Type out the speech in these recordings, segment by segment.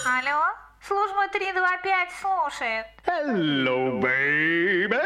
Алло, служба 325 слушает. Hello, baby.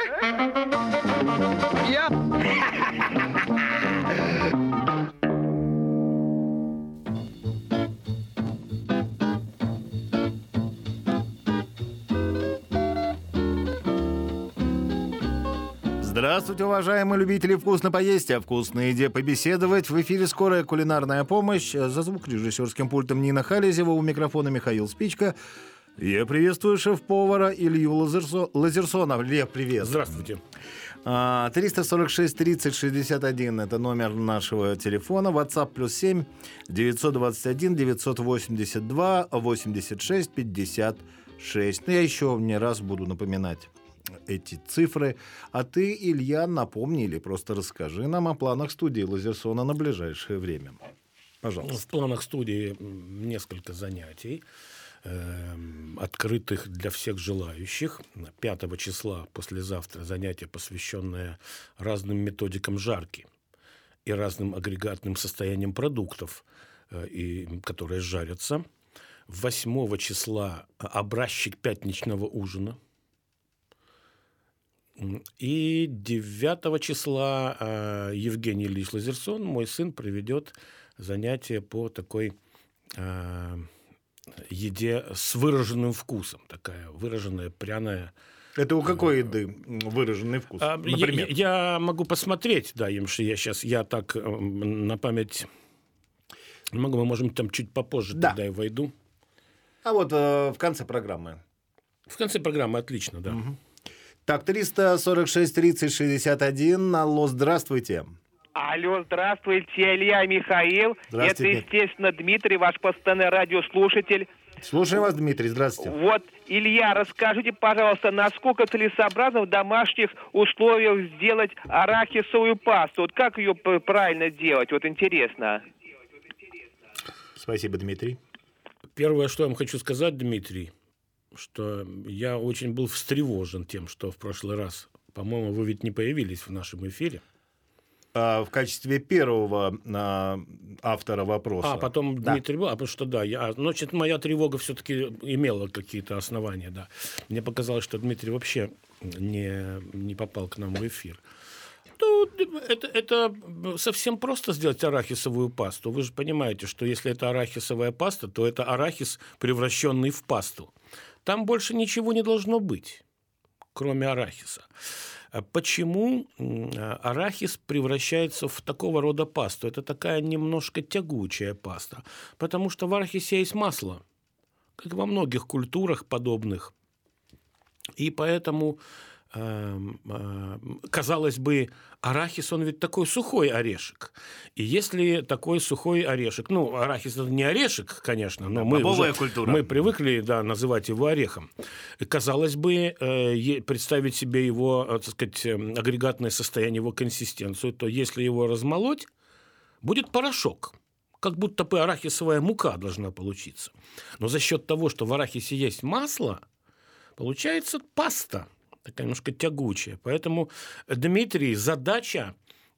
Здравствуйте, уважаемые любители вкусно поесть, о вкусной еде побеседовать. В эфире «Скорая кулинарная помощь». За звукорежиссерским пультом Нина Халезева, у микрофона Михаил Спичка. Я приветствую шеф-повара Илью Лазерсона. Лев, привет. Здравствуйте. 346 30 61 – это номер нашего телефона. WhatsApp +7 921 982 86 56. Я еще не раз буду напоминать эти цифры. А ты, Илья, напомни или просто расскажи нам о планах студии Лазерсона на ближайшее время. Пожалуйста. В планах студии несколько занятий, открытых для всех желающих. 5 числа, послезавтра, занятие, посвященное разным методикам жарки и разным агрегатным состояниям продуктов, которые жарятся. 8 числа образчик пятничного ужина. И 9 числа Евгений Ильич Лазерсон, мой сын, проведет занятие по такой еде с выраженным вкусом. Такая выраженная, пряная. Это у какой еды выраженный вкус? Например? Я могу посмотреть, да, я так на память не могу, мы можем там чуть попозже, да. Тогда я войду. А вот в конце программы. В конце программы, отлично, да. Угу. Так, 346 30 61. Алло, здравствуйте. Алло, здравствуйте, Илья, Михаил. Это, естественно, Дмитрий, ваш постоянный радиослушатель. Слушаем вас, Дмитрий, здравствуйте. Вот, Илья, расскажите, пожалуйста, насколько целесообразно в домашних условиях сделать арахисовую пасту? Вот как ее правильно делать? Вот интересно. Спасибо, Дмитрий. Первое, что я вам хочу сказать, Дмитрий, что я очень был встревожен тем, что в прошлый раз, по-моему, вы ведь не появились в нашем эфире. В качестве первого автора вопроса. А потом да. Дмитрий был, потому что да, значит, моя тревога все-таки имела какие-то основания, да. Мне показалось, что Дмитрий вообще не попал к нам в эфир. Ну, это совсем просто сделать арахисовую пасту. Вы же понимаете, что если это арахисовая паста, то это арахис, превращенный в пасту. Там больше ничего не должно быть, кроме арахиса. Почему арахис превращается в такого рода пасту? Это такая немножко тягучая паста. Потому что в арахисе есть масло, как во многих культурах подобных. И поэтому, казалось бы, арахис, он ведь такой сухой орешек. И если такой сухой орешек, арахис это не орешек, конечно, но мы привыкли называть его орехом. Казалось бы, представить себе его, так сказать, агрегатное состояние, его консистенцию, то если его размолоть, будет порошок. Как будто бы арахисовая мука должна получиться. Но за счет того, что в арахисе есть масло, получается паста. Такая немножко тягучая. Поэтому, Дмитрий, задача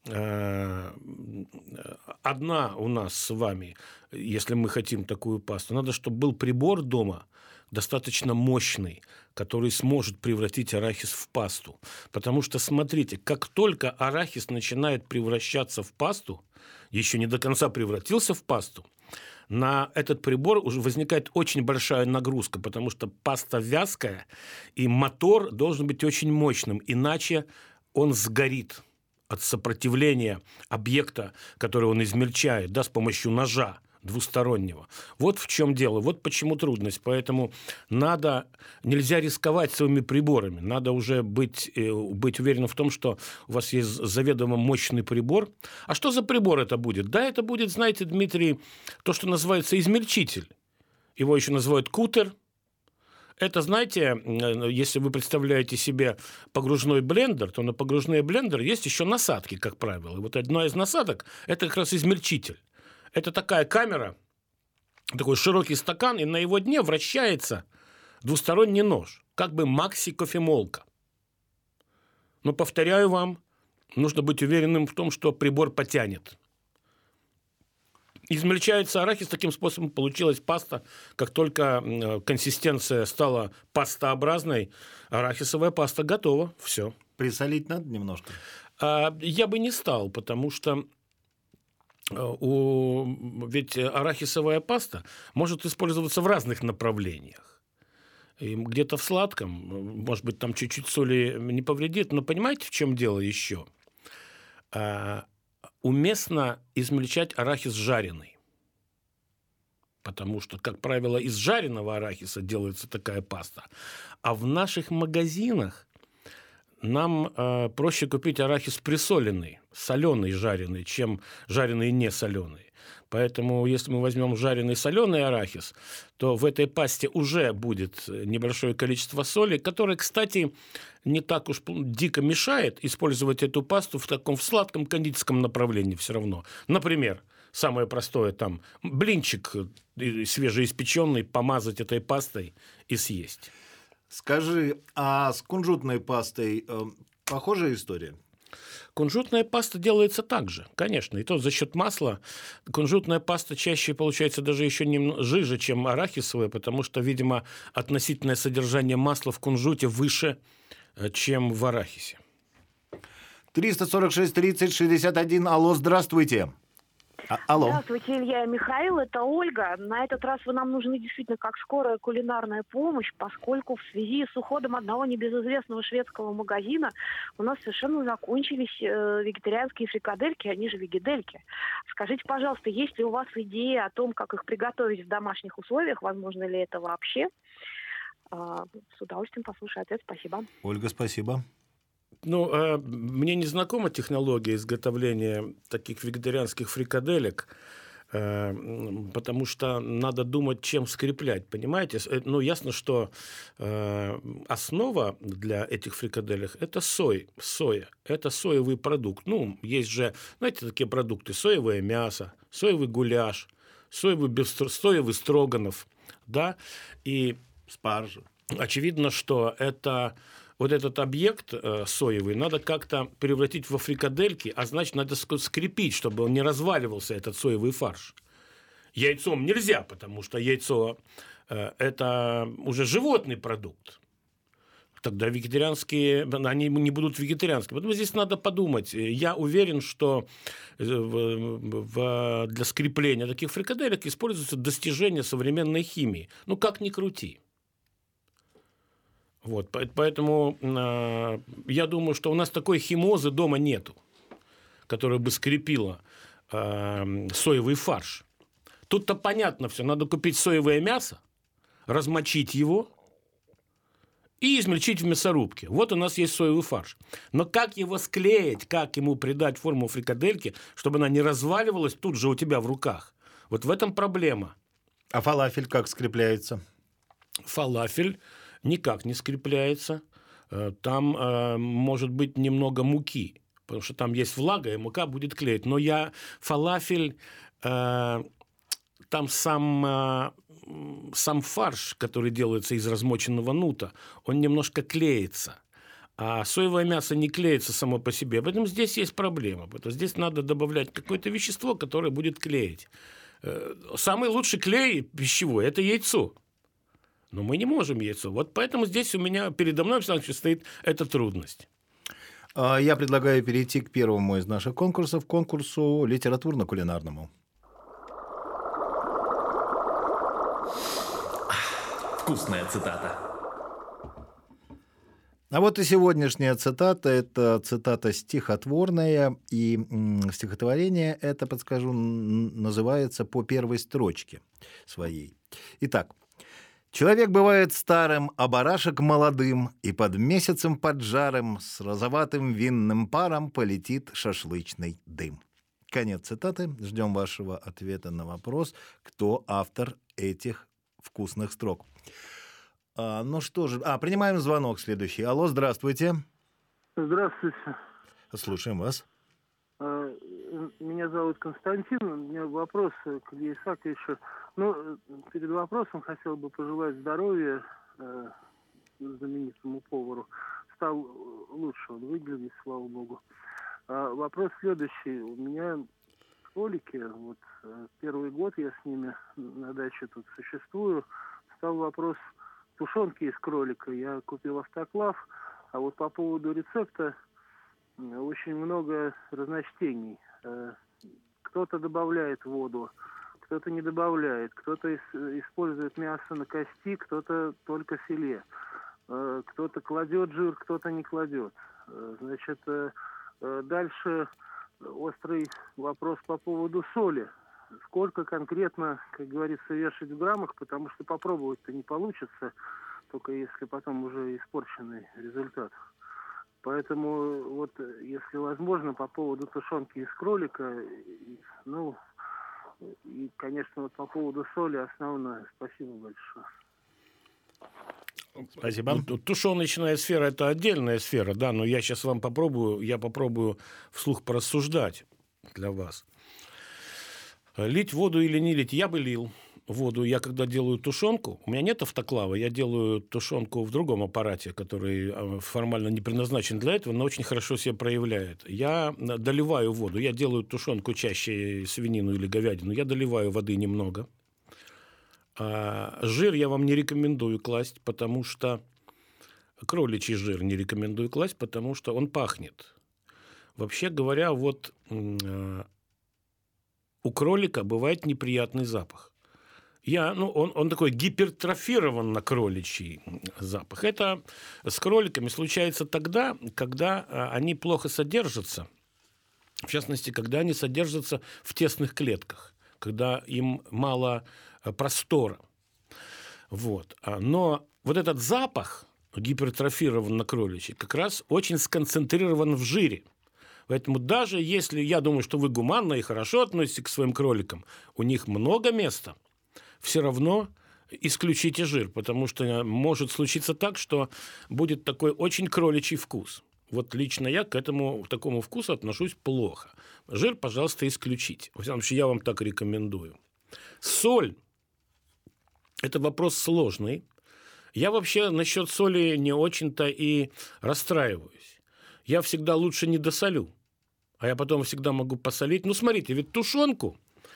одна у нас с вами, если мы хотим такую пасту. Надо, чтобы был прибор дома достаточно мощный, который сможет превратить арахис в пасту. Потому что, смотрите, как только арахис начинает превращаться в пасту, еще не до конца превратился в пасту, на этот прибор уже возникает очень большая нагрузка, потому что паста вязкая, и мотор должен быть очень мощным, иначе он сгорит от сопротивления объекта, который он измельчает, с помощью ножа двустороннего. Вот в чем дело, вот почему трудность. Поэтому нельзя рисковать своими приборами, надо уже быть уверенным в том, что у вас есть заведомо мощный прибор. А что за прибор это будет? Да, это будет, знаете, Дмитрий, то, что называется измельчитель. Его еще называют кутер. Это, знаете, если вы представляете себе погружной блендер, то на погружной блендер есть еще насадки, как правило. И вот одна из насадок – это как раз измельчитель. Это такая камера, такой широкий стакан, и на его дне вращается двусторонний нож, как бы макси-кофемолка. Но, повторяю вам, нужно быть уверенным в том, что прибор потянет. Измельчается арахис, таким способом получилась паста. Как только консистенция стала пастообразной, арахисовая паста готова. Все. Присолить надо немножко? Я бы не стал, потому что ведь арахисовая паста может использоваться в разных направлениях. И где-то в сладком, может быть, там чуть-чуть соли не повредит, но понимаете, в чем дело еще? Уместно измельчать арахис жареный. Потому что, как правило, из жареного арахиса делается такая паста. А в наших магазинах нам проще купить арахис присоленный, соленый жареный, чем жареный не соленый. Поэтому, если мы возьмем жареный соленый арахис, то в этой пасте уже будет небольшое количество соли, которое, кстати, не так уж дико мешает использовать эту пасту в таком в сладком кондитерском направлении все равно. Например, самое простое там блинчик свежеиспеченный помазать этой пастой и съесть. Скажи, а с кунжутной пастой похожая история? Кунжутная паста делается так же, конечно. И то за счет масла. Кунжутная паста чаще получается даже еще немного жиже, чем арахисовая, потому что, видимо, относительное содержание масла в кунжуте выше, чем в арахисе. 346 30 61. Алло, здравствуйте. Алло. Здравствуйте, Илья и Михаил, это Ольга. На этот раз вы нам нужны действительно как скорая кулинарная помощь, поскольку в связи с уходом одного небезызвестного шведского магазина у нас совершенно закончились вегетарианские фрикадельки, они же вегедельки. Скажите, пожалуйста, есть ли у вас идеи о том, как их приготовить в домашних условиях? Возможно ли это вообще? С удовольствием послушаю ответ. Спасибо. Ольга, спасибо. Ну, мне не знакома технология изготовления таких вегетарианских фрикаделек, потому что надо думать, чем скреплять, понимаете? Ну, ясно, что основа для этих фрикаделек – это соя. Это соевый продукт. Ну, есть же, знаете, такие продукты: соевое мясо, соевый гуляш, соевый строганов, да, и спаржа. Очевидно, что вот этот объект соевый надо как-то превратить во фрикадельки, а значит, надо скрепить, чтобы он не разваливался, этот соевый фарш. Яйцом нельзя, потому что яйцо это уже животный продукт. Тогда вегетарианские, они не будут вегетарианскими. Поэтому здесь надо подумать. Я уверен, что для скрепления таких фрикаделек используются достижения современной химии. Ну, как ни крути. Вот, поэтому я думаю, что у нас такой химозы дома нету, которая бы скрепила соевый фарш. Тут-то понятно все. Надо купить соевое мясо, размочить его и измельчить в мясорубке. Вот у нас есть соевый фарш. Но как его склеить, как ему придать форму фрикадельки, чтобы она не разваливалась тут же у тебя в руках? Вот в этом проблема. А фалафель как скрепляется? Фалафель никак не скрепляется. Там может быть немного муки, потому что там есть влага, и мука будет клеить. Но фалафель, там сам фарш, который делается из размоченного нута, он немножко клеится. А соевое мясо не клеится само по себе. Поэтому здесь есть проблема. Поэтому здесь надо добавлять какое-то вещество, которое будет клеить. Самый лучший клей пищевой – это яйцо. Но мы не можем яйцо. Вот поэтому здесь у меня передо мной, Александр Ильич, стоит эта трудность. Я предлагаю перейти к первому из наших конкурсов, конкурсу литературно-кулинарному. Вкусная цитата. А вот и сегодняшняя цитата. Это цитата стихотворная. И стихотворение это, подскажу, называется по первой строчке своей. Итак. Человек бывает старым, а барашек молодым, и под месяцем поджарым с розоватым винным паром полетит шашлычный дым. Конец цитаты. Ждем вашего ответа на вопрос, кто автор этих вкусных строк. Ну что же, принимаем звонок следующий. Алло, здравствуйте. Здравствуйте. Слушаем вас. Меня зовут Константин. У меня вопрос к Илье Исааковичу. Перед вопросом хотел бы пожелать здоровья знаменитому повару. Стал лучше он выглядит, слава богу. Вопрос следующий. У меня кролики. Вот первый год я с ними на даче тут существую. Стал вопрос тушенки из кролика. Я купил автоклав, а вот по поводу рецепта очень много разночтений. Кто-то добавляет воду, кто-то не добавляет, кто-то использует мясо на кости, кто-то только филе. Кто-то кладет жир, кто-то не кладет. Значит, дальше острый вопрос по поводу соли. Сколько конкретно, как говорится, вешать в граммах, потому что попробовать-то не получится, только если потом уже испорченный результат. Поэтому вот, если возможно, по поводу тушенки из кролика, ну, и, конечно, вот по поводу соли основное. Спасибо большое. Спасибо. Тушеночная сфера – это отдельная сфера, да, но я сейчас попробую вслух порассуждать для вас. Лить воду или не лить? Я бы лил воду. Я когда делаю тушенку, у меня нет автоклава, я делаю тушенку в другом аппарате, который формально не предназначен для этого, но очень хорошо себя проявляет. Я доливаю воду, я делаю тушенку чаще свинину или говядину, я доливаю воды немного. Жир я вам не рекомендую класть, потому что кроличий жир не рекомендую класть, потому что он пахнет. Вообще говоря, вот у кролика бывает неприятный запах. Он такой гипертрофированно кроличий запах. Это с кроликами случается тогда, когда они плохо содержатся, в частности, когда они содержатся в тесных клетках, когда им мало простора. Вот. Но вот этот запах гипертрофированно кроличий как раз очень сконцентрирован в жире. Поэтому даже если, я думаю, что вы гуманно и хорошо относитесь к своим кроликам, у них много места, все равно исключите жир, потому что может случиться так, что будет такой очень кроличий вкус. Вот лично я к такому вкусу отношусь плохо. Жир, пожалуйста, исключите. Во всяком случае, я вам так рекомендую. Соль – это вопрос сложный. Я вообще насчет соли не очень-то и расстраиваюсь. Я всегда лучше не досолю, а я потом всегда могу посолить. Ну, смотрите, ведь тушенку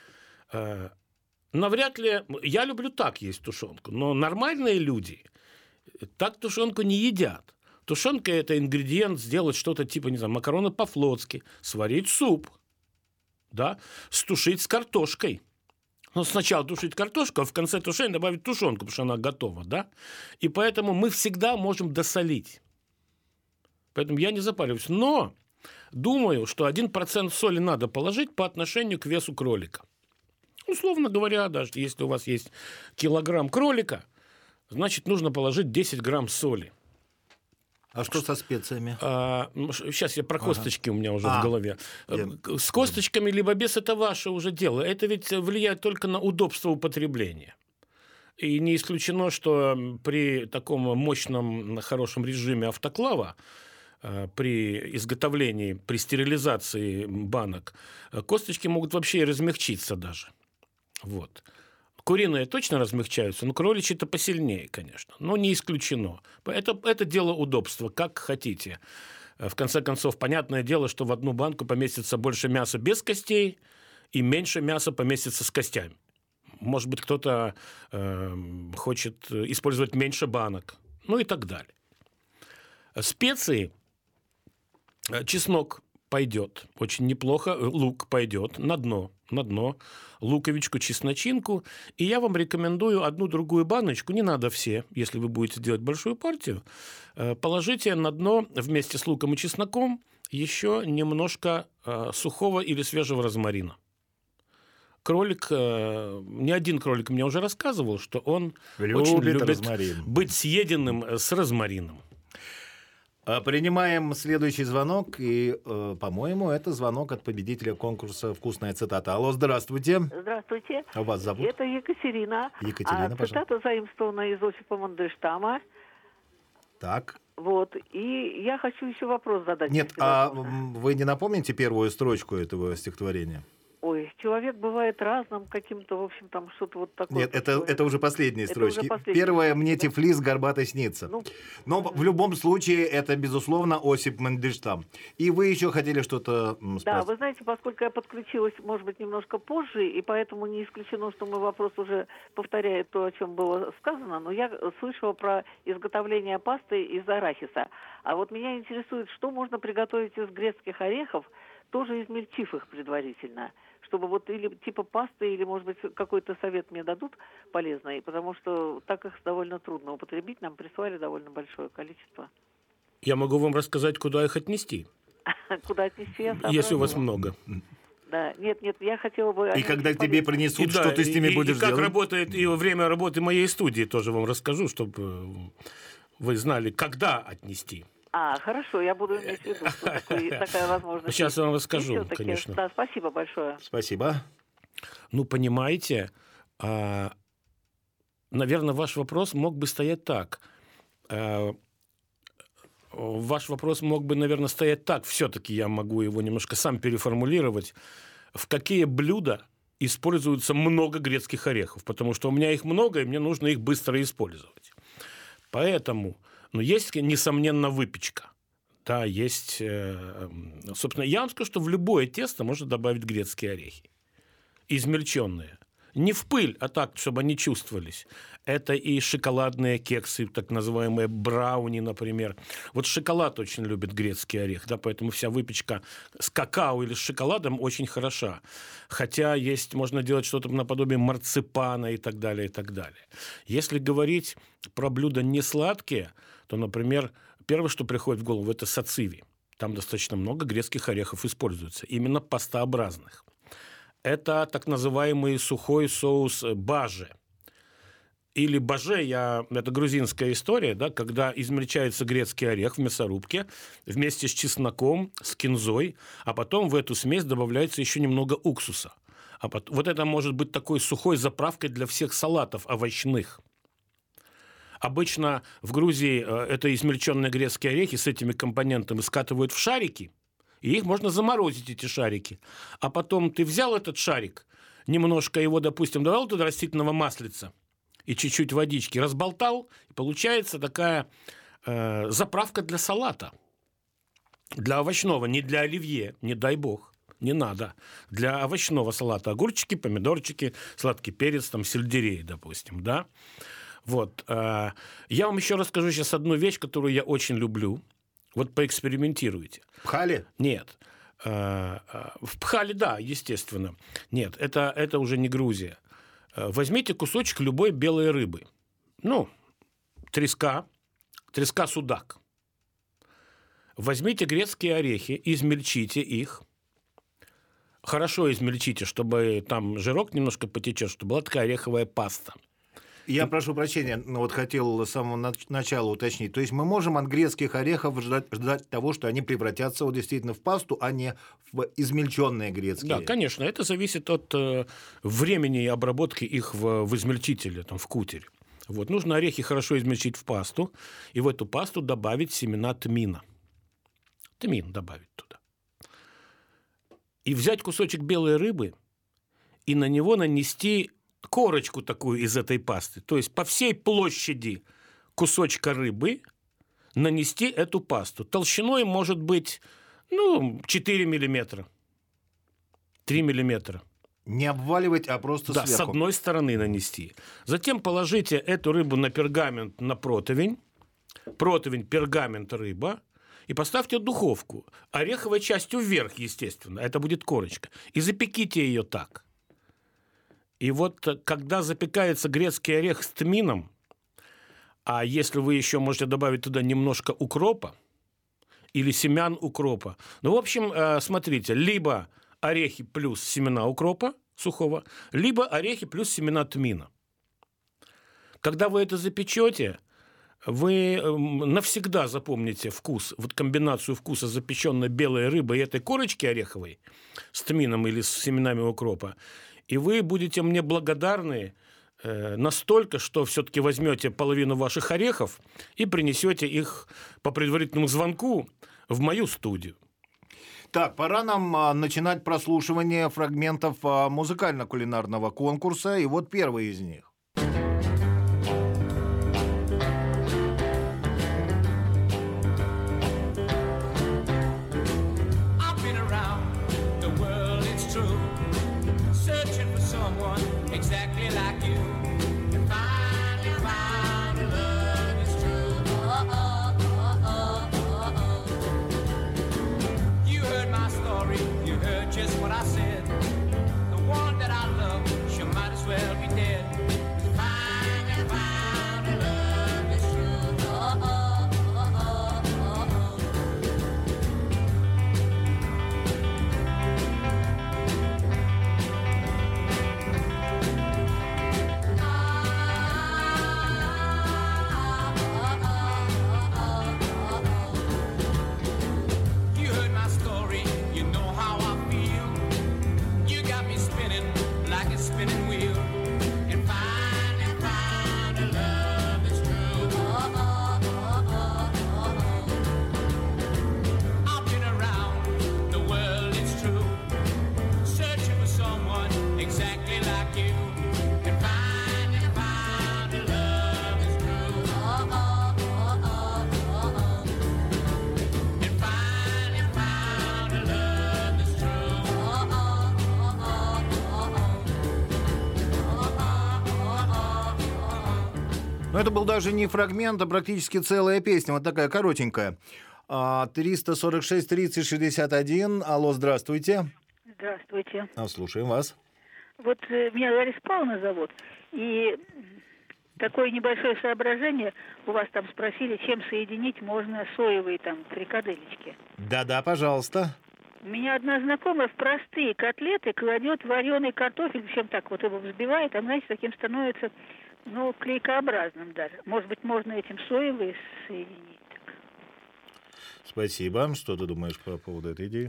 навряд ли... Я люблю так есть тушенку, но нормальные люди так тушенку не едят. Тушенка – это ингредиент сделать что-то типа, не знаю, макароны по-флотски, сварить суп, да, стушить с картошкой. Ну, сначала тушить картошку, а в конце тушения добавить тушенку, потому что она готова, да. И поэтому мы всегда можем досолить. Поэтому я не запариваюсь. Но думаю, что 1% соли надо положить по отношению к весу кролика. Условно говоря, даже если у вас есть килограмм кролика, значит, нужно положить 10 грамм соли. А что со специями? Сейчас я про косточки у меня уже в голове. С косточками либо без, это ваше уже дело. Это ведь влияет только на удобство употребления. И не исключено, что при таком мощном, хорошем режиме автоклава, при изготовлении, при стерилизации банок, косточки могут вообще и размягчиться даже. Вот. Куриные точно размягчаются, но кроличьи-то посильнее, конечно. Но не исключено. Это дело удобства, как хотите. В конце концов, понятное дело, что в одну банку поместится больше мяса без костей и меньше мяса поместится с костями. Может быть, кто-то хочет использовать меньше банок, ну и так далее. Специи. Чеснок пойдет очень неплохо, лук пойдет на дно, луковичку, чесночинку. И я вам рекомендую одну-другую баночку, не надо все, если вы будете делать большую партию, положите на дно вместе с луком и чесноком еще немножко сухого или свежего розмарина. Кролик, не один кролик мне уже рассказывал, что он очень любит розмарин. Быть съеденным с розмарином. Принимаем следующий звонок, и, по-моему, это звонок от победителя конкурса «Вкусная цитата». Алло, здравствуйте. Здравствуйте. Вас зовут? Это Екатерина. Екатерина, пожалуйста. Цитата заимствована из Иосифа Мандельштама. Так. Вот. И я хочу еще вопрос задать. Нет, а вы не напомните первую строчку этого стихотворения? Ой, человек бывает разным каким-то, в общем, там что-то вот такое. Нет, это уже последние Это строчки. уже последние Первое, строчки, мне да. Тифлис горбатый снится. Ну, Но в любом случае, это, безусловно, Осип Мандельштам. И вы еще хотели что-то Да, спросить? вы знаете, поскольку я подключилась, может быть, немножко позже, и поэтому не исключено, что мой вопрос уже повторяет то, о чем было сказано, но я слышала про изготовление пасты из арахиса. А вот меня интересует, что можно приготовить из грецких орехов, тоже измельчив их предварительно, чтобы вот или типа пасты, или, может быть, какой-то совет мне дадут полезный, потому что так их довольно трудно употребить, нам прислали довольно большое количество. Я могу вам рассказать, куда их отнести, Куда отнести, я сообразила. если у вас много. Да, нет, я хотела бы... И когда к тебе принесут, что ты с ними будешь и как делать? работает, и время работы моей студии тоже вам расскажу, чтобы вы знали, когда отнести. Хорошо, я буду иметь в виду, что такая возможность. Сейчас я вам И расскажу, всё-таки, конечно. Да, спасибо большое. Спасибо. Ну, понимаете, наверное, ваш вопрос мог бы стоять так. Ваш вопрос мог бы, наверное, стоять так. Все-таки я могу его немножко сам переформулировать. В какие блюда используется много грецких орехов? Потому что у меня их много, и мне нужно их быстро использовать. Поэтому, есть, несомненно, выпечка. Да, есть... собственно, я вам скажу, что в любое тесто можно добавить грецкие орехи. Измельченные. Не в пыль, а так, чтобы они чувствовались. Это и шоколадные кексы, так называемые брауни, например. Вот шоколад очень любит грецкий орех, да, поэтому вся выпечка с какао или с шоколадом очень хороша. Хотя можно делать что-то наподобие марципана и так далее, и так далее. Если говорить про блюда не сладкие, то, например, первое, что приходит в голову, это сациви. Там достаточно много грецких орехов используется, именно пастообразных. Это так называемый сухой соус баже. Или баже, это грузинская история, да, когда измельчается грецкий орех в мясорубке вместе с чесноком, с кинзой, а потом в эту смесь добавляется еще немного уксуса. Вот это может быть такой сухой заправкой для всех салатов овощных. Обычно в Грузии это измельченные грецкие орехи с этими компонентами скатывают в шарики, и их можно заморозить, эти шарики. А потом ты взял этот шарик, немножко его, допустим, добавил туда растительного маслица и чуть-чуть водички, разболтал, и получается такая заправка для салата. Для овощного, не для оливье, не дай бог, не надо. Для овощного салата огурчики, помидорчики, сладкий перец, там, сельдерей, допустим, да. Вот. Я вам еще расскажу сейчас одну вещь, которую я очень люблю. Вот поэкспериментируйте. Пхали? Нет. В Пхали, да, естественно. Нет, это уже не Грузия. Возьмите кусочек любой белой рыбы. Треска судак. Возьмите грецкие орехи, измельчите их. Хорошо измельчите, чтобы там жирок немножко потечет, чтобы была такая ореховая паста. Я прошу прощения, хотел с самого начала уточнить. То есть мы можем от грецких орехов ждать того, что они превратятся действительно в пасту, а не в измельченные грецкие орехи? Да, конечно. Это зависит от времени и обработки их в измельчителе, в кутере. Вот. Нужно орехи хорошо измельчить в пасту, и в эту пасту добавить семена тмина. Тмин добавить туда. И взять кусочек белой рыбы и на него нанести корочку такую из этой пасты. То есть по всей площади кусочка рыбы нанести эту пасту. Толщиной может быть 4 миллиметра. 3 миллиметра. Не обваливать, а просто сверху. Да, с одной стороны нанести. Затем положите эту рыбу на пергамент, на противень. Противень, пергамент, рыба. И поставьте в духовку. Ореховой частью вверх, естественно. Это будет корочка. И запеките ее так. И вот когда запекается грецкий орех с тмином, а если вы еще можете добавить туда немножко укропа или семян укропа, в общем, смотрите, либо орехи плюс семена укропа сухого, либо орехи плюс семена тмина. Когда вы это запечете, вы навсегда запомните вкус, вот комбинацию вкуса запеченной белой рыбы и этой корочки ореховой с тмином или с семенами укропа. И вы будете мне благодарны настолько, что все-таки возьмете половину ваших орехов и принесете их по предварительному звонку в мою студию. Так, пора нам начинать прослушивание фрагментов музыкально-кулинарного конкурса. И вот первый из них. Just what I said. The one that I love, she might as well be dead. Finally found a love is true. You heard my story, you know how I feel. You got me spinning like a spinning wheel. And finally found a love that's true. I've been around the world, it's true, searching for someone exactly like you. And finally found a love that's true. And finally found a love that's true. Но это был даже не фрагмент, а практически целая песня. Вот такая коротенькая. 346 30 61. Алло, здравствуйте. Здравствуйте. Слушаем вас. Вот меня Лариса Павловна зовут, и такое небольшое соображение. У вас там спросили, чем соединить можно соевые там фрикаделечки. Да-да, пожалуйста. У меня одна знакомая в простые котлеты кладет вареный картофель, причем так вот его взбивает, а знаете, таким становится, ну, клейкообразным даже. Может быть, можно этим соевые соединить. Спасибо. Что ты думаешь по поводу этой идеи?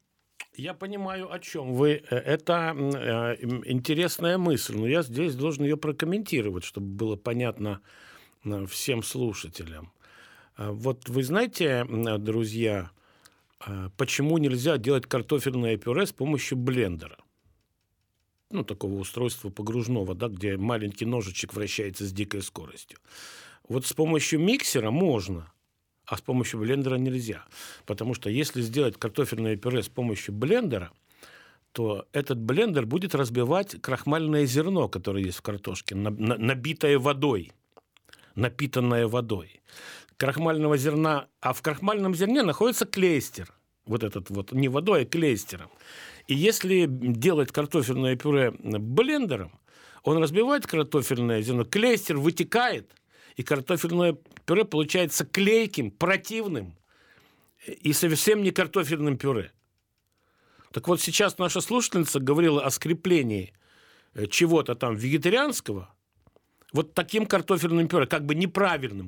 Я понимаю, о чем вы. Это интересная мысль, но я здесь должен ее прокомментировать, чтобы было понятно всем слушателям. Вот вы знаете, друзья, почему нельзя делать картофельное пюре с помощью блендера? Ну, такого устройства погружного, да, где маленький ножичек вращается с дикой скоростью. Вот с помощью миксера можно, а с помощью блендера нельзя. Потому что если сделать картофельное пюре с помощью блендера, то этот блендер будет разбивать крахмальное зерно, которое есть в картошке, набитое водой, напитанное водой. Крахмального зерна, а в крахмальном зерне находится клейстер. Вот этот вот, не водой, а клейстером. И если делать картофельное пюре блендером, он разбивает картофельное зерно, клейстер вытекает, и картофельное пюре получается клейким, противным и совсем не картофельным пюре. Так вот, сейчас наша слушательница говорила о скреплении чего-то там вегетарианского вот таким картофельным пюре, как бы неправильным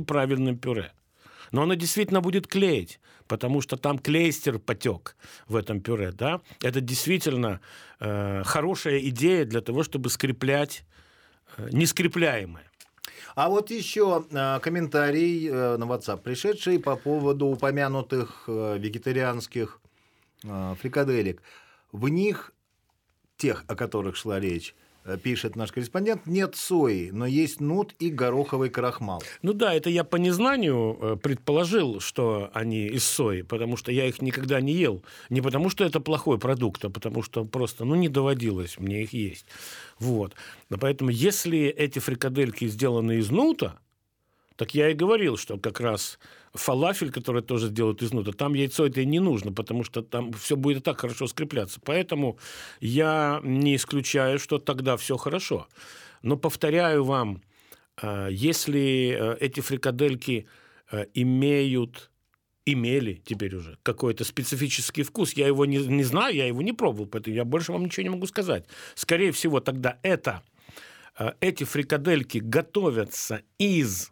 пюре. Но оно действительно будет клеить, потому что там клейстер потек в этом пюре. Да? Это действительно хорошая идея для того, чтобы скреплять нескрепляемое. А вот еще комментарий на WhatsApp пришедший по поводу упомянутых вегетарианских фрикаделек. В них, тех, о которых шла речь, пишет наш корреспондент, нет сои, но есть нут и гороховый крахмал. Ну да, это я по незнанию предположил, что они из сои, потому что я их никогда не ел. Не потому что это плохой продукт, а потому что просто не доводилось мне их есть. Вот. Поэтому если эти фрикадельки сделаны из нута, так я и говорил, что как раз фалафель, который тоже делают из нута, там яйцо это и не нужно, потому что там все будет и так хорошо скрепляться. Поэтому я не исключаю, что тогда все хорошо. Но повторяю вам, если эти фрикадельки имели теперь уже какой-то специфический вкус, я его не знаю, я его не пробовал, поэтому я больше вам ничего не могу сказать. Скорее всего, тогда эти фрикадельки готовятся из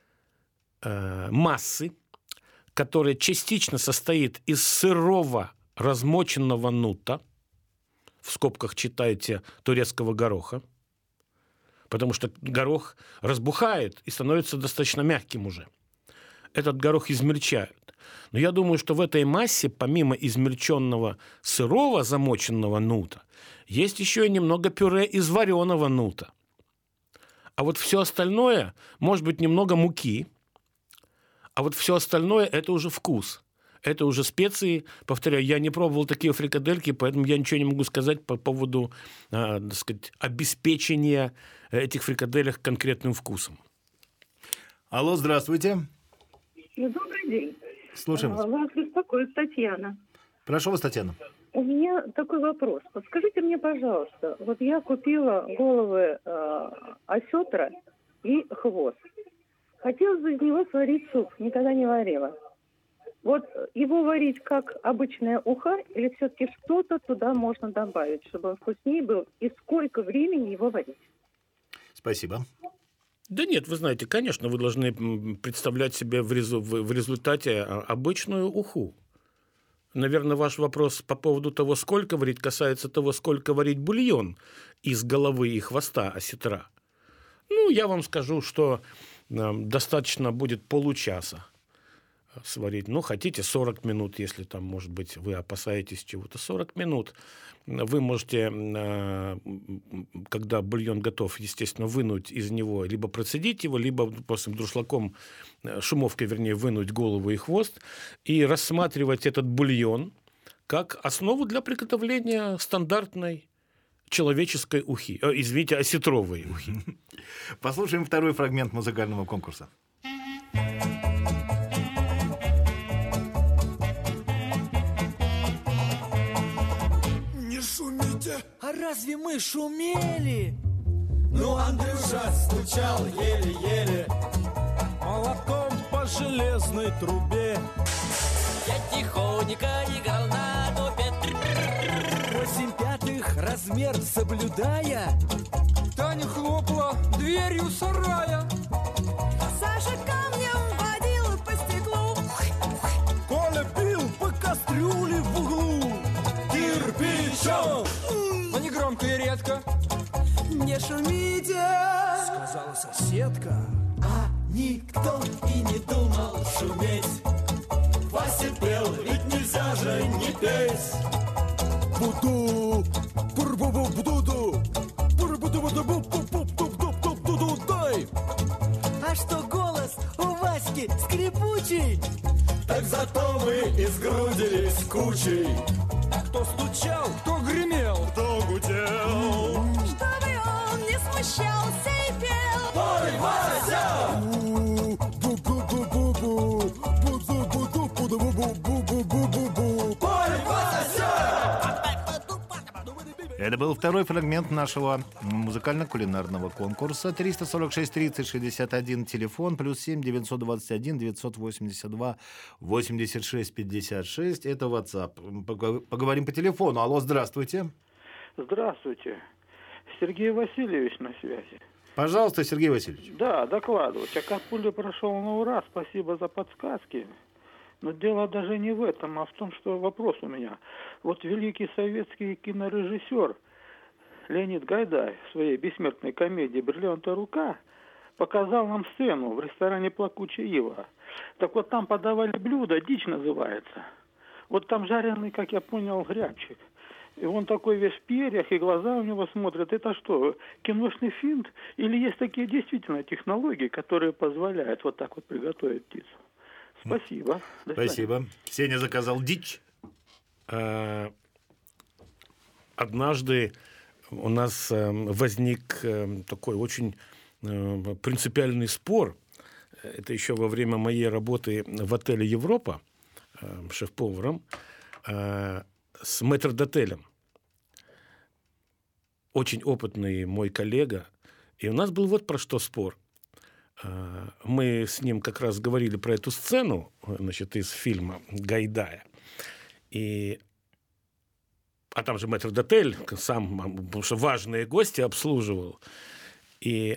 массы, которая частично состоит из сырого размоченного нута, в скобках читайте турецкого гороха, потому что горох разбухает и становится достаточно мягким уже. Этот горох измельчают. Но я думаю, что в этой массе, помимо измельченного сырого замоченного нута, есть еще и немного пюре из вареного нута. А вот все остальное, может быть, немного муки, а вот все остальное – это уже вкус. Это уже специи. Повторяю, я не пробовал такие фрикадельки, поэтому я ничего не могу сказать по поводу, так сказать, обеспечения этих фрикаделек конкретным вкусом. Алло, здравствуйте. Добрый день. Слушаем вас. Вас беспокоит Татьяна. Прошу вас, Татьяна. У меня такой вопрос. Подскажите мне, пожалуйста, вот я купила головы осетра и хвост. Хотела бы из него сварить суп, никогда не варила. Вот его варить как обычная уха или все-таки что-то туда можно добавить, чтобы он вкуснее был? И сколько времени его варить? Спасибо. Да нет, вы знаете, конечно, вы должны представлять себе в результате обычную уху. Наверное, ваш вопрос по поводу того, сколько варить, касается того, сколько варить бульон из головы и хвоста осетра. Ну, я вам скажу, что достаточно будет получаса сварить. Ну, хотите 40 минут, если там, может быть, вы опасаетесь чего-то. 40 минут вы можете, когда бульон готов, естественно, вынуть из него, либо процедить его, либо просто дуршлагом, шумовкой, вернее, вынуть голову и хвост и рассматривать этот бульон как основу для приготовления стандартной человеческой ухи. Извините, осетровой ухи. Послушаем второй фрагмент музыкального конкурса. А разве мы шумели? Ну, Андрюша стучал еле-еле молотком по железной трубе. Я тихонько играл на дупе. 8/5 размер соблюдая, Таня хлопала дверью сарая. Саша камнем водил по стеклу. Коля бил по кастрюле в углу кирпичом. Но не громко и редко. Не шумите, сказала соседка. А никто и не думал шуметь. Вася пел, ведь нельзя же не петь. Буду, буду, дай. А что голос у Васьки скрипучий? Так зато мы изгрудились кучей. Кто стучал, кто гремел, кто гудел. Чтобы он не смущался и пел. Ой, Вася! Ой, Вася! Это был второй фрагмент нашего музыкально-кулинарного конкурса. 346 30 61, телефон, +7 921 982 86 56. Это WhatsApp. Поговорим по телефону. Алло, здравствуйте. Здравствуйте. Сергей Васильевич на связи. Пожалуйста, Сергей Васильевич. Да, докладывать. Я как пуля прошел на ура. Спасибо за подсказки. Но дело даже не в этом, а в том, что вопрос у меня. Вот великий советский кинорежиссер Леонид Гайдай в своей бессмертной комедии «Бриллиантовая рука» показал нам сцену в ресторане «Плакучая ива». Так вот там подавали блюдо, дичь называется. Вот там жареный, как я понял, грябчик. И он такой весь в перьях, и глаза у него смотрят. Это что, киношный финт? Или есть такие действительно технологии, которые позволяют вот так вот приготовить птицу? Спасибо. Спасибо. Сеня заказал дичь. Однажды у нас возник такой очень принципиальный спор. Это еще во время моей работы в отеле «Европа» шеф-поваром с мэтрдотелем. Очень опытный мой коллега. И у нас был вот про что спор. Мы с ним как раз говорили про эту сцену, значит, из фильма Гайдая. А там же мэтрдотель сам, потому что важные гости обслуживал. И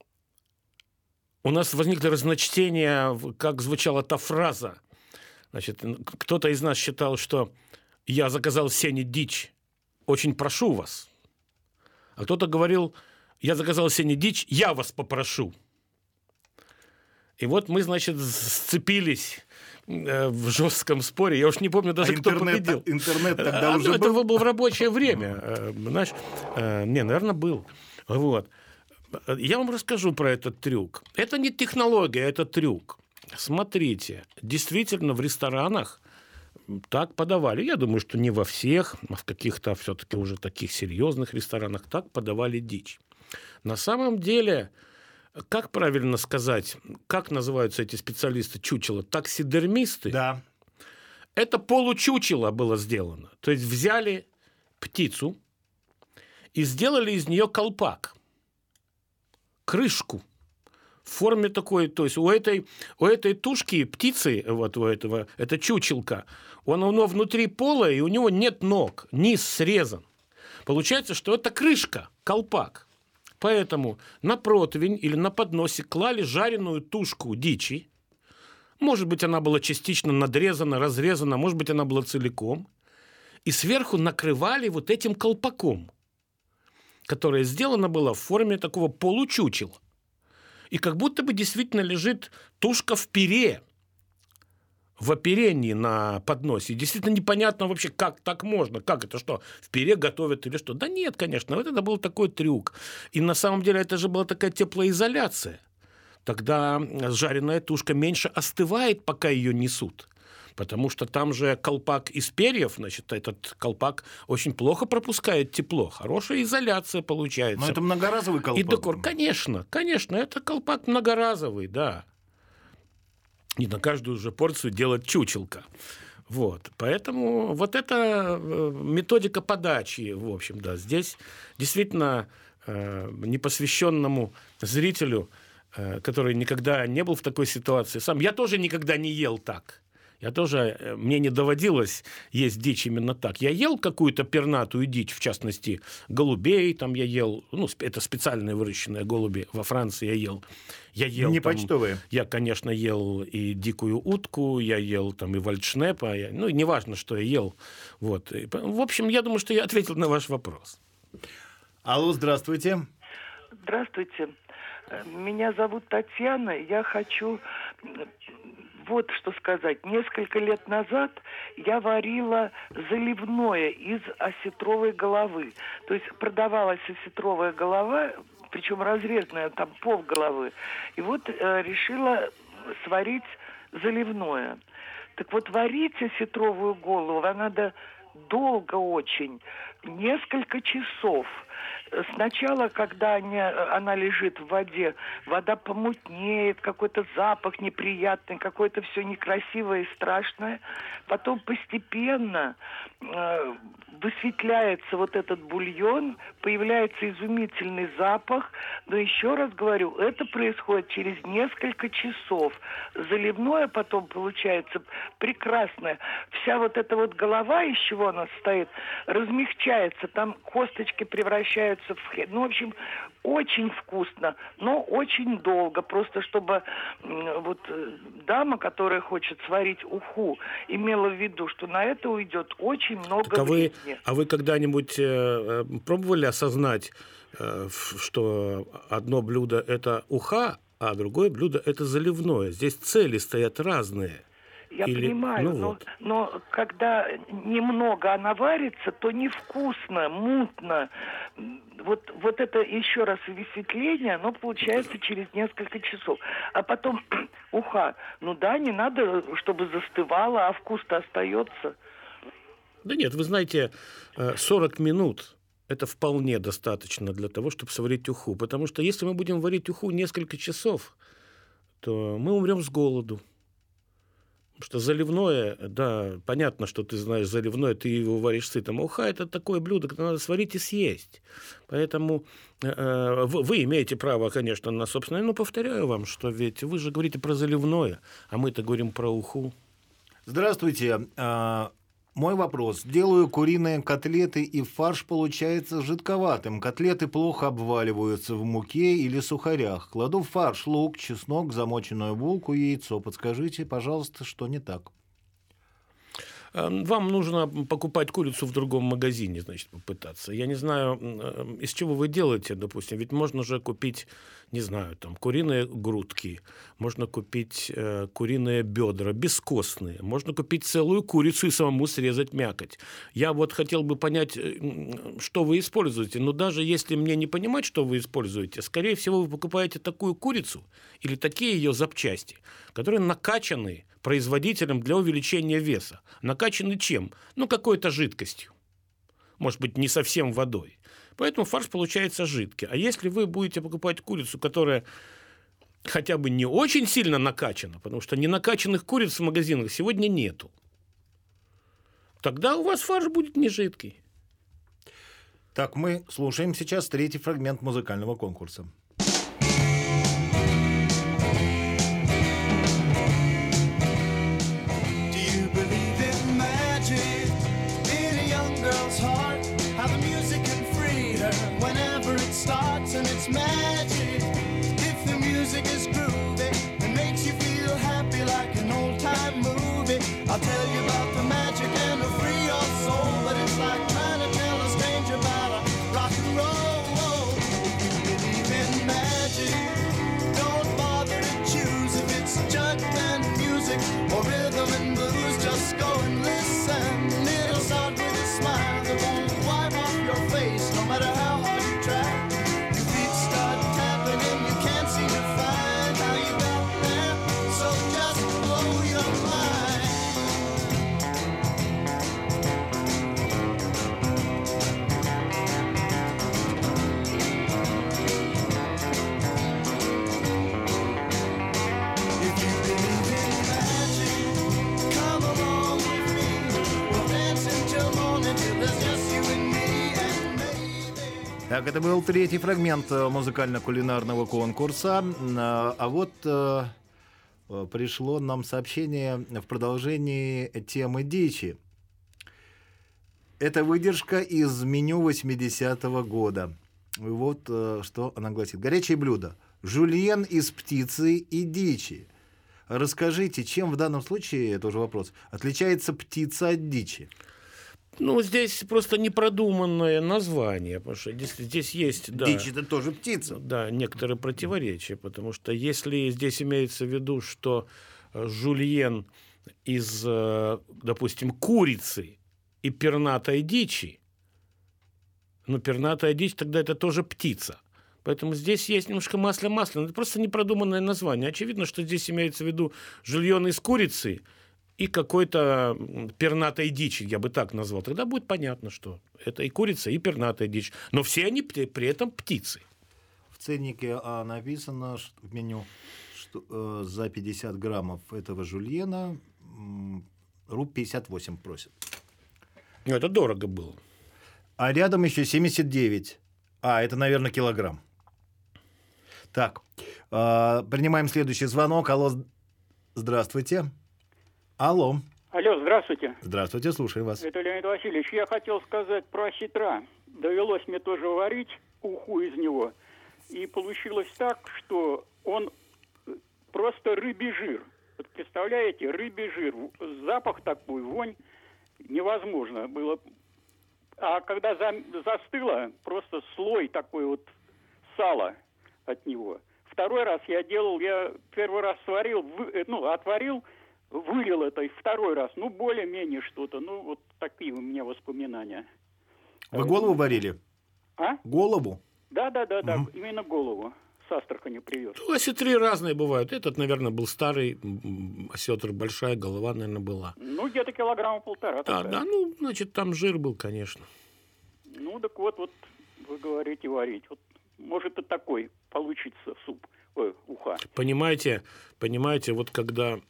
у нас возникли разночтения, как звучала та фраза. Значит, кто-то из нас считал, что я заказал Сене дичь, очень прошу вас. А кто-то говорил, я заказал Сене дичь, я вас попрошу. И вот мы, значит, сцепились в жестком споре. Я уж не помню даже, кто победил. Интернет тогда уже это был? было в рабочее время. Знаешь, наверное, был. Вот. Я вам расскажу про этот трюк. Это не технология, это трюк. Смотрите, действительно в ресторанах так подавали. Я думаю, что не во всех, а в каких-то все-таки уже таких серьезных ресторанах так подавали дичь. На самом деле, как правильно сказать, как называются эти специалисты чучела? Таксидермисты? Да. Это получучело было сделано. То есть взяли птицу и сделали из нее колпак, крышку в форме такой. То есть у этой тушки птицы, вот у этого, это чучелка, оно внутри пола, и у него нет ног, низ срезан. Получается, что это крышка, колпак. Поэтому на противень или на подносе клали жареную тушку дичи. Может быть, она была частично надрезана, разрезана, может быть, она была целиком. И сверху накрывали вот этим колпаком, которое сделано было в форме такого получучела. И как будто бы действительно лежит тушка в пюре, в оперении на подносе. И действительно непонятно вообще, как так можно. Как это что, в пюре готовят или что? Да нет, конечно, вот это был такой трюк. И на самом деле это же была такая теплоизоляция. Тогда жареная тушка меньше остывает, пока ее несут. Потому что там же колпак из перьев, значит, этот колпак очень плохо пропускает тепло. Хорошая изоляция получается. Но это многоразовый колпак. И декор, конечно, это колпак многоразовый, да. Не на каждую же порцию делать чучелка. Вот. Поэтому вот эта методика подачи, в общем, да, здесь действительно непосвященному зрителю, который никогда не был в такой ситуации, сам, я тоже никогда не ел так. Мне не доводилось есть дичь именно так. Я ел какую-то пернатую дичь, в частности, голубей там я ел. Это специальные выращенные голуби. Во Франции я ел. Не почтовые. Я, конечно, ел и дикую утку, я ел там и вальдшнепа. Неважно, что я ел. Вот. В общем, я думаю, что я ответил на ваш вопрос. Алло, здравствуйте. Здравствуйте. Меня зовут Татьяна. Я хочу вот что сказать. Несколько лет назад я варила заливное из осетровой головы. То есть продавалась осетровая голова, причем разрезанная, там полголовы. И вот решила сварить заливное. Так вот, варить осетровую голову надо долго очень, несколько часов. Сначала, когда она лежит в воде, вода помутнеет, какой-то запах неприятный, какое-то все некрасивое и страшное. Потом постепенно высветляется вот этот бульон, появляется изумительный запах. Но еще раз говорю, это происходит через несколько часов. Заливное потом получается прекрасное. Вся вот эта вот голова, из чего она состоит, размягчается. Там косточки превращаются в хлеб. В общем, очень вкусно, но очень долго. Просто чтобы дама, которая хочет сварить уху, имела в виду, что на это уйдет очень много времени. А вы когда-нибудь пробовали осознать, что одно блюдо – это уха, а другое блюдо – это заливное? Здесь цели стоят разные. Я понимаю, но когда немного она варится, то невкусно, мутно. Вот это еще раз высветление, оно получается через несколько часов. А потом уха. Не надо, чтобы застывала, а вкус-то остается. Да нет, вы знаете, 40 минут – это вполне достаточно для того, чтобы сварить уху. Потому что если мы будем варить уху несколько часов, то мы умрем с голоду. Потому что заливное, да, понятно, что ты знаешь заливное, ты его варишь сытым. А уха – это такое блюдо, которое надо сварить и съесть. Поэтому вы имеете право, конечно, на собственное. Но повторяю вам, что ведь вы же говорите про заливное, а мы-то говорим про уху. Здравствуйте. Мой вопрос. Делаю куриные котлеты, и фарш получается жидковатым. Котлеты плохо обваливаются в муке или сухарях. Кладу в фарш лук, чеснок, замоченную булку и яйцо. Подскажите, пожалуйста, что не так? Вам нужно покупать курицу в другом магазине, значит, попытаться. Я не знаю, из чего вы делаете, допустим. Ведь можно же купить, не знаю, там, куриные грудки, можно купить куриные бедра, бескостные, можно купить целую курицу и самому срезать мякоть. Я вот хотел бы понять, что вы используете. Но даже если мне не понимать, что вы используете, скорее всего, вы покупаете такую курицу или такие ее запчасти, которые накачаны производителем для увеличения веса. Накачаны чем? Ну, какой-то жидкостью. Может быть, не совсем водой. Поэтому фарш получается жидкий. А если вы будете покупать курицу, которая хотя бы не очень сильно накачана, потому что ненакачанных куриц в магазинах сегодня нету, тогда у вас фарш будет не жидкий. Так, мы слушаем сейчас третий фрагмент музыкального конкурса. I'll tell you about the magic and to free your soul, but it's like trying to tell a stranger about a rock and roll. If you believe in magic, don't bother to choose if it's jug band music or rhythm and blues. Just go and listen. It'll start with a smile that won't wipe off your face, no matter how hard you try. Your feet start tapping and you can't seem to find how you got there. So just blow your mind. Так, это был третий фрагмент музыкально-кулинарного конкурса. А вот пришло нам сообщение в продолжении темы дичи. Это выдержка из меню 80-го года. Вот что она гласит. Горячее блюдо. Жульен из птицы и дичи. Расскажите, чем в данном случае, это уже вопрос, отличается птица от дичи? Ну, здесь просто непродуманное название, потому что здесь есть... Да, дичь – это тоже птица. Да, некоторые противоречия, потому что если здесь имеется в виду, что жульен из, допустим, курицы и пернатой дичи, ну, пернатая дичь, тогда это тоже птица. Поэтому здесь есть немножко масло-масло. Это просто непродуманное название. Очевидно, что здесь имеется в виду жульен из курицы и какой-то пернатой дичи, я бы так назвал. Тогда будет понятно, что это и курица, и пернатая дичь. Но все они при этом птицы. В ценнике написано в меню, что за 50 граммов этого жульена руб 58 просят. Ну, это дорого было. А рядом еще 79. Это, наверное, килограмм. Так, принимаем следующий звонок. Алло, здравствуйте. Алло. Алло, здравствуйте. Здравствуйте, слушаем вас. Это Леонид Васильевич. Я хотел сказать про осетра. Довелось мне тоже варить уху из него. И получилось так, что он просто рыбий жир. Вот представляете, рыбий жир. Запах такой, вонь невозможно было. А когда застыло, просто слой такой вот сала от него. Второй раз я делал, я первый раз сварил, отварил, вылил это, и второй раз, более-менее что-то. Вот такие у меня воспоминания. Вы голову варили? Голову? Да, именно голову. С Астрахани привез. Осетры разные бывают. Этот, наверное, был старый осетр, большая голова, наверное, была. Где-то килограмма 1,5. Да, значит, там жир был, конечно. Так вот вы говорите варить. Вот, может, и такой получится суп. Уха. Понимаете, вот когда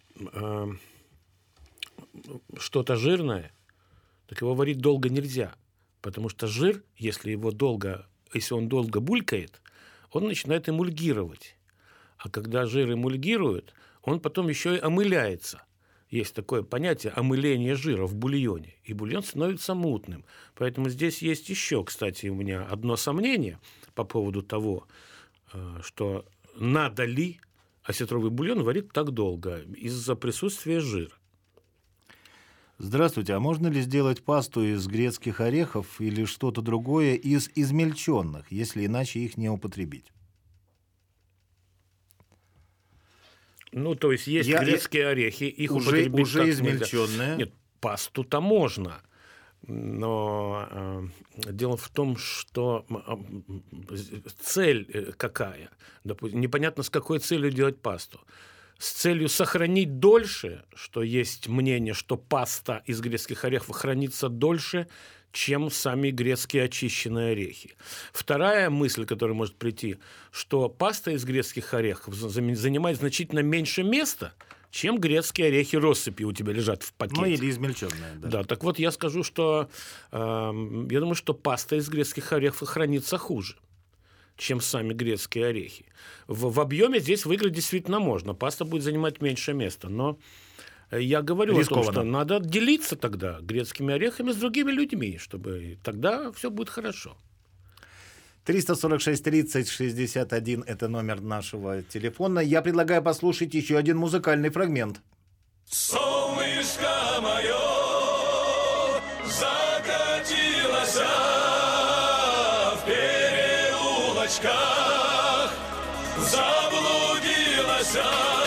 что-то жирное, так его варить долго нельзя. Потому что жир, если он долго булькает, он начинает эмульгировать. А когда жир эмульгирует, он потом еще и омыляется. Есть такое понятие омыление жира в бульоне. И бульон становится мутным. Поэтому здесь есть еще, кстати, у меня одно сомнение по поводу того, что надо ли осетровый бульон варить так долго из-за присутствия жира. Здравствуйте, а можно ли сделать пасту из грецких орехов или что-то другое из измельченных, если иначе их не употребить? Ну, то есть грецкие орехи, их уже употребить так нельзя. измельченные. Нет, пасту-то можно. Но дело в том, что цель какая? Непонятно, с какой целью делать пасту. С целью сохранить дольше, что есть мнение, что паста из грецких орехов хранится дольше, чем сами грецкие очищенные орехи. Вторая мысль, которая может прийти, что паста из грецких орехов занимает значительно меньше места, чем грецкие орехи россыпи у тебя лежат в пакете. Ну, или измельченные. Да, так вот я скажу, что я думаю, что паста из грецких орехов хранится хуже, чем сами грецкие орехи. В объеме здесь выиграть действительно можно. Паста будет занимать меньше места. Но я говорю рискованно. о том, что надо делиться тогда грецкими орехами с другими людьми, чтобы тогда все будет хорошо. 346 30 61 – это номер нашего телефона. Я предлагаю послушать еще один музыкальный фрагмент. Солнышко мое закатилось в переулочках, заблудилось.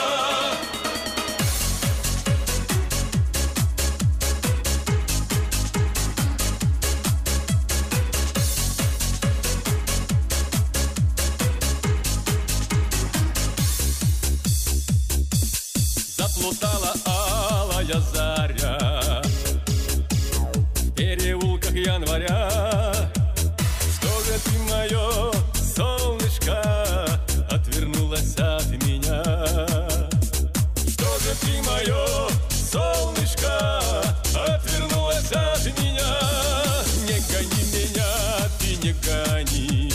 Заплутала алая заря в переулках января. Что же ты, мое солнышко, отвернулась от меня? Что же ты, мое солнышко, отвернулась от меня? Не гони меня, ты не гони,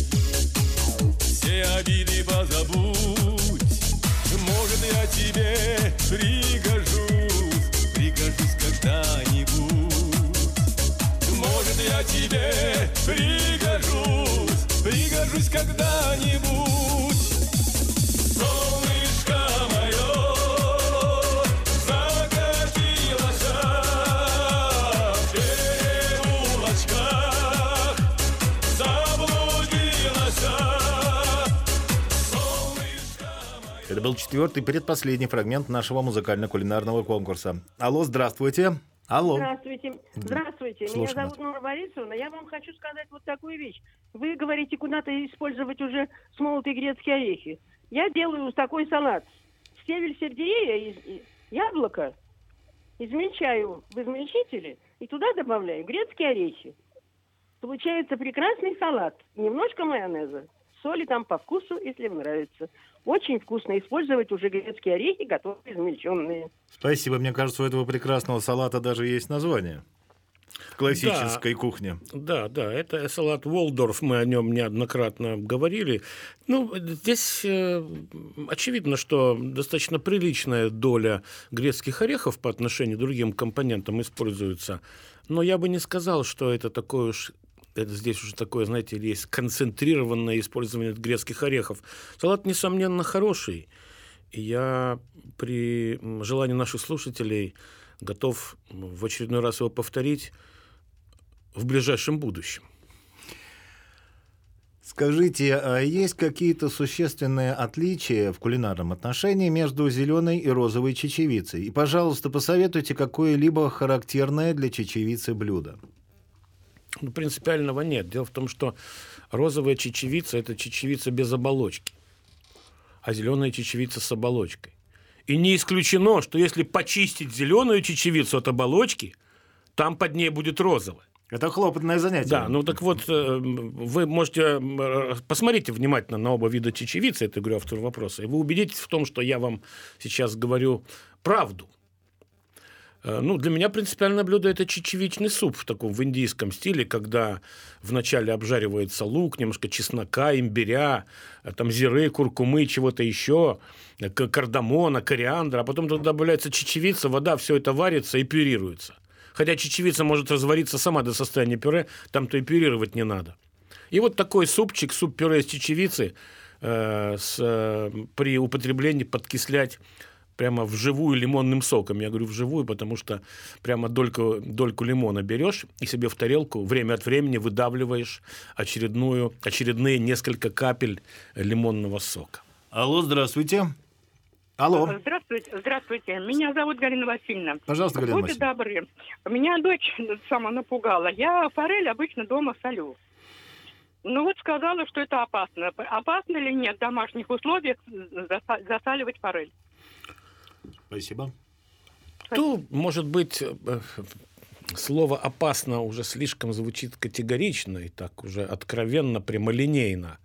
все обиды позабудь. Может, я тебе пригожусь когда-нибудь. Может, я тебе пригожусь когда-нибудь. Солнышко мое закатилось в переулочках, заблудилось. Это был 4-й, предпоследний фрагмент нашего музыкально-кулинарного конкурса. Алло, здравствуйте. Алло. Здравствуйте. Слушаю Меня зовут Нора Борисовна. Я вам хочу сказать вот такую вещь. Вы говорите, куда-то использовать уже смолотые грецкие орехи. Я делаю такой салат. Стебель сельдерея и яблоко измельчаю в измельчителе и туда добавляю грецкие орехи. Получается прекрасный салат. Немножко майонеза. Соли там по вкусу, если вам нравится. Очень вкусно использовать уже грецкие орехи, готовые измельченные. Спасибо. Мне кажется, у этого прекрасного салата даже есть название. В классической кухне. Да, это салат Волдорф, мы о нем неоднократно говорили. Ну, здесь очевидно, что достаточно приличная доля грецких орехов по отношению к другим компонентам используется. Но я бы не сказал, что это такое уж... Это здесь уже такое, знаете, есть концентрированное использование грецких орехов. Салат, несомненно, хороший. И я при желании наших слушателей готов в очередной раз его повторить в ближайшем будущем. Скажите, а есть какие-то существенные отличия в кулинарном отношении между зеленой и розовой чечевицей? И, пожалуйста, посоветуйте какое-либо характерное для чечевицы блюдо. Ну, принципиального нет. Дело в том, что розовая чечевица – это чечевица без оболочки, а зеленая чечевица с оболочкой. И не исключено, что если почистить зеленую чечевицу от оболочки, там под ней будет розовая. Это хлопотное занятие. Да, ну так вот, вы можете посмотрите внимательно на оба вида чечевицы, это, говорю, автор вопроса, и вы убедитесь в том, что я вам сейчас говорю правду. Ну, для меня принципиальное блюдо – это чечевичный суп в таком в индийском стиле, когда вначале обжаривается лук, немножко чеснока, имбиря, там зиры, куркумы, чего-то еще, кардамона, кориандра, а потом туда добавляется чечевица, вода, все это варится и пюрируется. Хотя чечевица может развариться сама до состояния пюре, там-то и пюрировать не надо. И вот такой супчик, суп-пюре из чечевицы при употреблении подкислять прямо вживую лимонным соком. Я говорю вживую, потому что прямо дольку лимона берешь и себе в тарелку время от времени выдавливаешь очередные несколько капель лимонного сока. Алло, здравствуйте. Алло. Здравствуйте. Меня зовут Галина Васильевна. Пожалуйста, Галина Будьте Васильевна. добры. Меня дочь сама напугала. Я форель обычно дома солю. Ну вот сказала, что это опасно. Опасно ли нет в домашних условиях засаливать форель? Спасибо. То, может быть, слово «опасно» уже слишком звучит категорично и так уже откровенно, прямолинейно.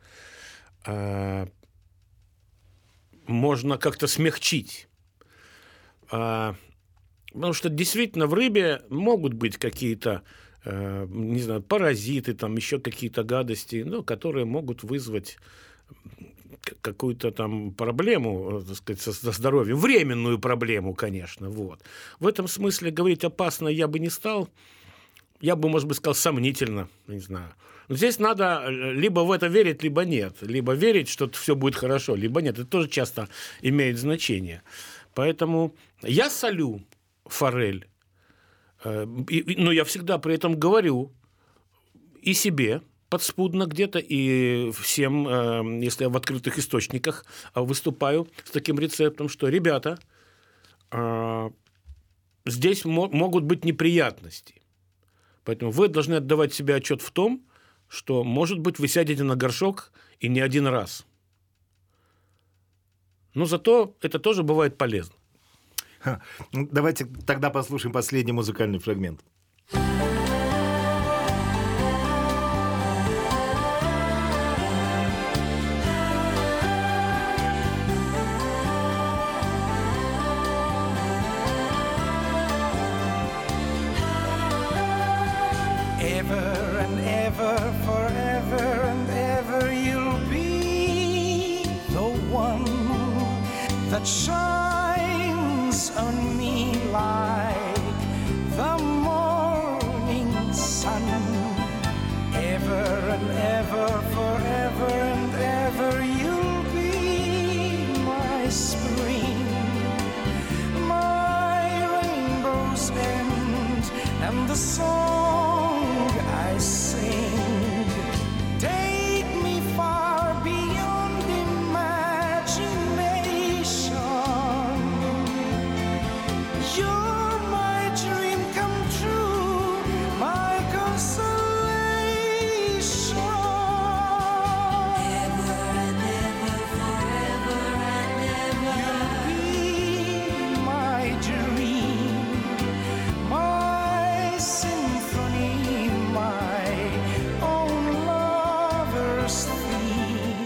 Можно как-то смягчить. Потому что действительно в рыбе могут быть какие-то, не знаю, паразиты, там еще какие-то гадости, ну, которые могут вызвать какую-то там проблему, так сказать, со здоровьем. Временную проблему, конечно. Вот. В этом смысле говорить опасно я бы не стал. Я бы, может быть, сказал сомнительно, не знаю. Но здесь надо либо в это верить, либо нет. Либо верить, что все будет хорошо, либо нет. Это тоже часто имеет значение. Поэтому я солю форель. Но я всегда при этом говорю и себе подспудно где-то, и всем, если я в открытых источниках выступаю с таким рецептом, что, ребята, здесь могут быть неприятности. Поэтому вы должны отдавать себе отчет в том, что, может быть, вы сядете на горшок и не один раз. Но зато это тоже бывает полезно. Давайте тогда послушаем последний музыкальный фрагмент. Ever and ever, forever and ever, you'll be the one that shines on me like the morning sun. Ever and ever, forever and ever, you'll be my spring, my rainbow's end, and the song I sing. Take me far beyond imagination. You're my dream come true, my consolation. Ever and ever, forever and ever, you'll be my dream, my symphony, my own lover's theme.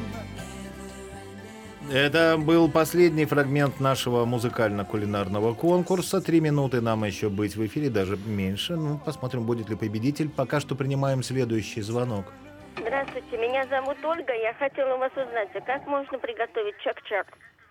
Это был последний фрагмент нашего музыкально-кулинарного конкурса. 3 минуты нам еще быть в эфире, даже меньше. Ну, посмотрим, будет ли победитель. Пока что принимаем следующий звонок. Здравствуйте, меня зовут Ольга. Я хотела у вас узнать, а как можно приготовить чак-чак?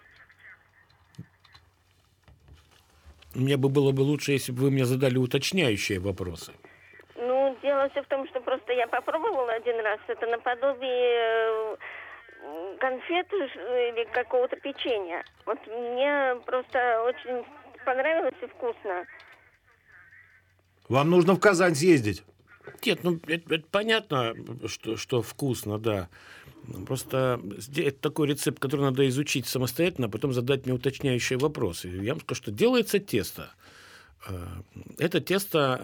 Мне бы было бы лучше, если бы вы мне задали уточняющие вопросы. Ну, дело все в том, что просто я попробовала один раз. Это наподобие конфет или какого-то печенья. Вот мне просто очень понравилось и вкусно. Вам нужно в Казань съездить. Нет, ну это понятно, что вкусно, да. Просто это такой рецепт, который надо изучить самостоятельно, а потом задать мне уточняющие вопросы. Я вам скажу, что делается тесто. Это тесто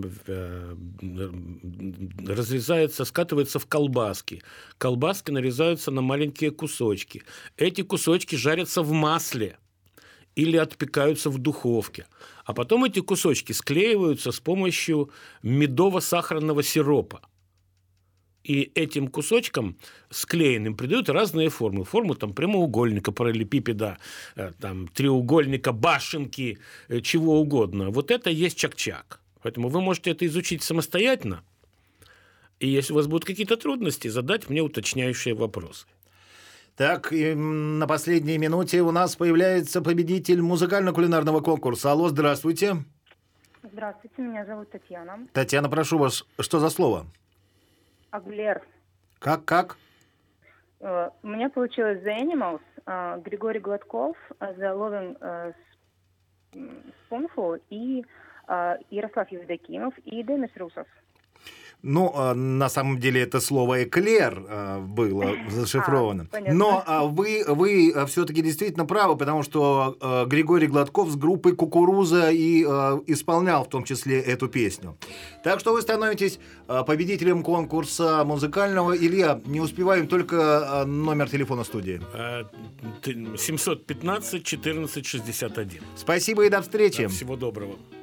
разрезается, скатывается в колбаски. Колбаски нарезаются на маленькие кусочки. Эти кусочки жарятся в масле или отпекаются в духовке. А потом эти кусочки склеиваются с помощью медово-сахарного сиропа. И этим кусочкам склеенным придают разные формы. Форму там прямоугольника, параллелепипеда, там, треугольника, башенки, чего угодно. Вот это и есть чак-чак. Поэтому вы можете это изучить самостоятельно. И если у вас будут какие-то трудности, задать мне уточняющие вопросы. Так, и на последней минуте у нас появляется победитель музыкально-кулинарного конкурса. Алло, здравствуйте. Здравствуйте, меня зовут Татьяна. Татьяна, прошу вас, что за слово? Аглер. Как? У меня получилось The Animals, Григорий Гладков, The Loving Spoonful и Ярослав Евдокимов и Демис Русов. Ну, на самом деле это слово «эклер» было зашифровано. Но вы все-таки действительно правы, потому что Григорий Гладков с группой «Кукуруза» и исполнял в том числе эту песню. Так что вы становитесь победителем конкурса музыкального. Илья, не успеваем, только номер телефона студии. 715 14 61. Спасибо и до встречи. Всего доброго.